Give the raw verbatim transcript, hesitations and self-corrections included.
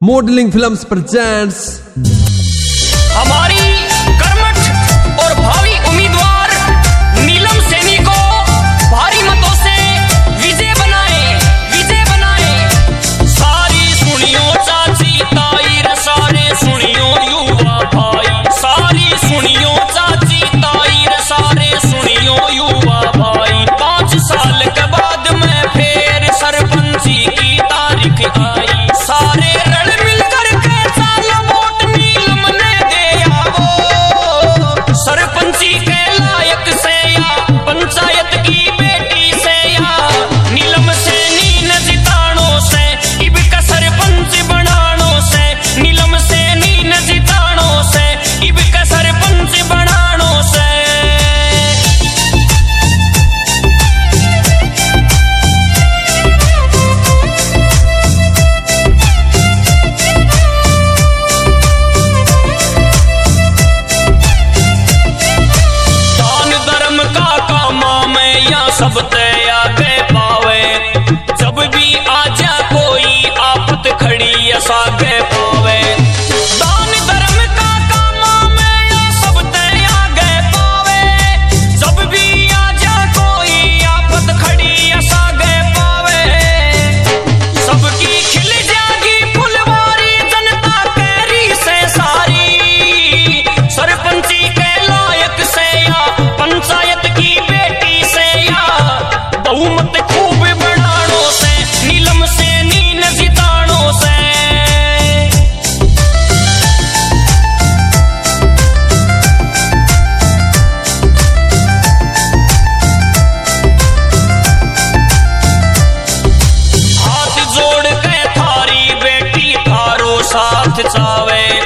Modelling films presents हमारी कर्मठ और भावी उम्मीदवार नीलम सैनी को भारी मतों से विजय बनाए विजय बनाए। सारी सुनियो चाची ताई रे सारे सुनियो युवा भाई, सारी सुनियो चाची ताई रे सारे सुनियो युवा भाई। पांच साल के बाद में फिर सरपंची की तारीख आई, सारे रण मिलकर के चाल वोट नीलम ने दे आवो। सरपंची के लायक से या पंचायत की बेटी से या नीलम सैनी ने जिताणो से इब का सरपंच बनाणो से, नीलम सैनी ने जिताणो से इब का सरपंच बनाणो से। सब ते आगे पावे, जब भी आजा कोई आफत खड़ी सागे पावे। दान धर्म का काम में या सब ते आगे पावे, जब भी आजा कोई आफत खड़ी सागे पावे। सबकी खिल जागी फुलवारी जनता केरी से सारी, सरपंची के लायक से या पंचायत की बेटी से बहुमत खूब बनाणो से नीलम सैनी ने जिताणो से। हाथ जोड़ के थारी बेटी थारो साथ चावे,